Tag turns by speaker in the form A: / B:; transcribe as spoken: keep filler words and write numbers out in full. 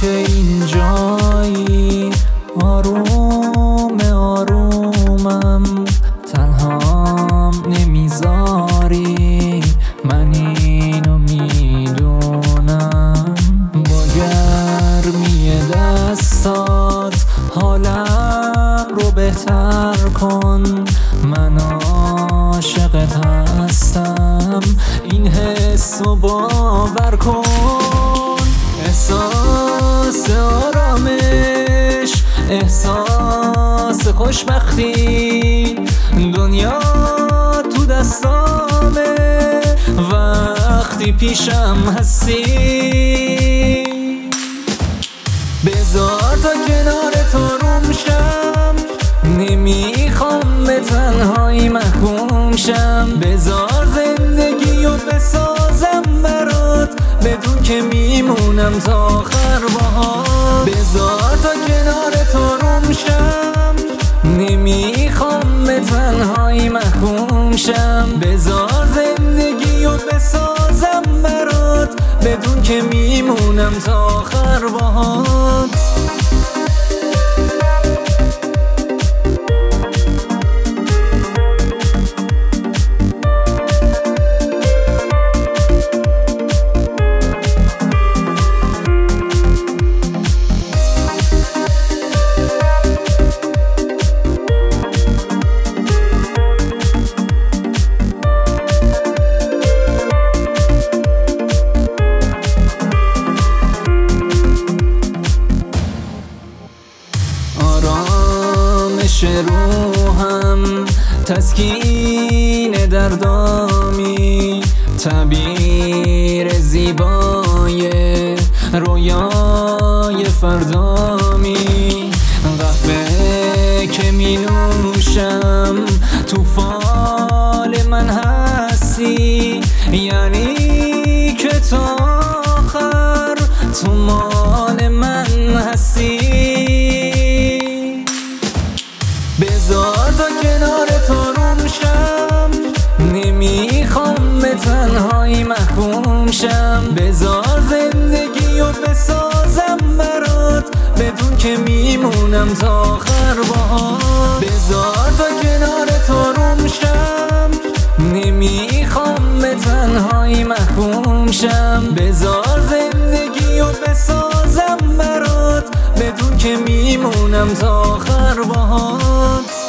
A: که اینجایی آروم آرومم، تنهام نمیذاری، من اینو میدونم. با گرمی دستات حالم رو بهتر کن، من عاشقت هستم، این حس رو باور کن. احساس آرامش، احساس خوشبختی، دنیا تو دستامه وقتی پیشم هستی. بذار تا کنار تو روم شم، نمیخوام به تنهایی محکوم شم. بذار زندگی رو بسازم برات، بدون که میمونم تا آخر باهات. بذار تا کنار تو روم شم، نمیخوام به تنهایی محکوم شم. بذار زندگی رو بسازم برات، بدون که میمونم تا آخر باهات. آرامش روحم تسکین دردامی، تعبیر زیبای رویای فردامی. قهوه که می نوشم تو فال من هستی، یعنی که تا آخر تو مال من هستی. بذار تا کنار تو روم شم، نمیخوام به تنهایی محکوم شم. بذار زندگی رو بسازم برات، بدون که میمونم تا آخر باهات. بذار تا کنار تو روم شم، نمیخوام به تنهایی محکوم شم. بذار زندگی رو بسازم برات، بدون که میمونم تا آخر باهات.